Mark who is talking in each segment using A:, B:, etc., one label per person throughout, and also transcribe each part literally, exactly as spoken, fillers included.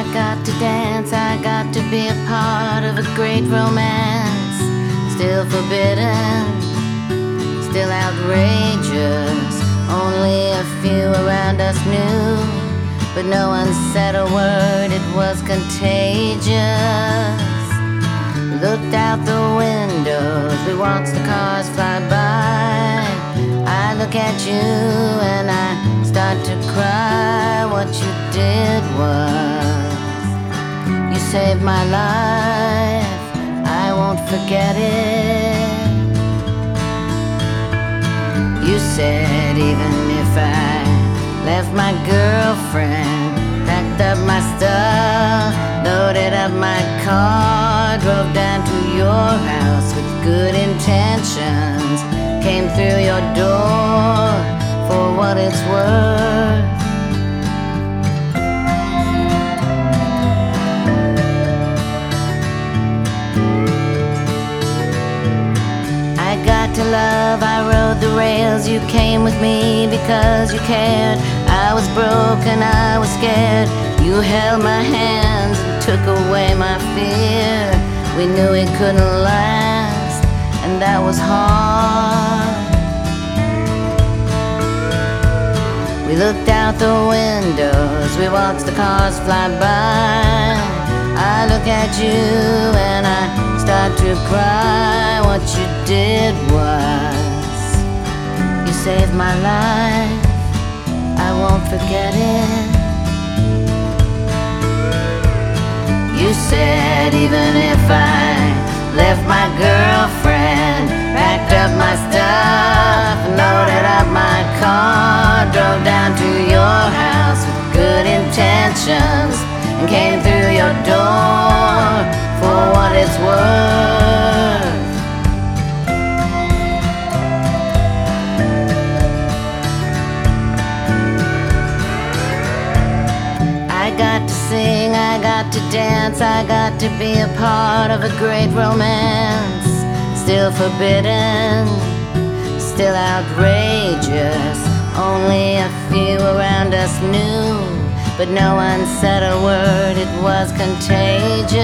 A: got to dance, I got to be a part of a great romance. Still forbidden, still outrageous. Only a few around us knew, but no one said a word, it was contagious. We looked out the windows, we watched the cars fly by. I look at you and I start to cry. What you did was, you saved my life, I won't forget it. You said even if I left my girlfriend, packed up my stuff, loaded up my car, drove down to your house with good intentions, came through your door for what it's worth. I got to love, I rode the rails, you came with me because you cared. I was broken, I was scared, you held my hands and took away my fear. We knew it couldn't last, and that was hard. We looked out the windows, we watched the cars fly by. I look at you and I start to cry. What you did was, you saved my life, I won't forget it. You said even if I left my girlfriend, packed up my stuff, loaded up my car, drove down to your house with good intentions, and came through your door for what it's worth. I got to sing, I got to dance, I got to be a part of a great romance. Still forbidden, still outrageous. Only a few around us knew, but no one said a word, it was contagious.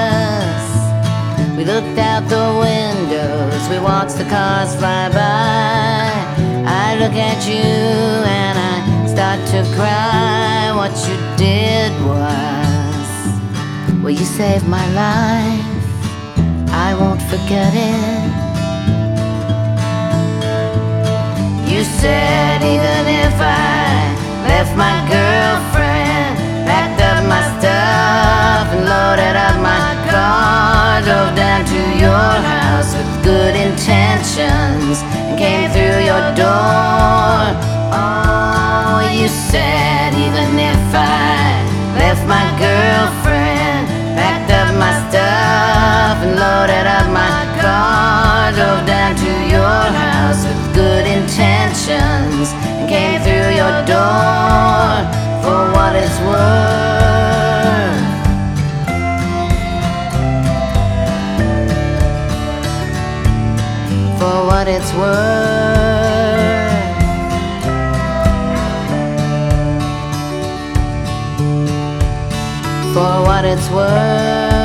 A: We looked out the windows, we watched the cars fly by. I look at you and I start to cry. What you did was, well, you saved my life, I won't forget it. You said even if I left my girlfriend, packed up my stuff and loaded up my car, drove down to your house with good intentions, and came through your door. Oh, you said even if I left my girlfriend, packed up my stuff and loaded up my car, drove down to your house with good intentions, and came through your door for what it's worth. For what it's worth. For what it's worth.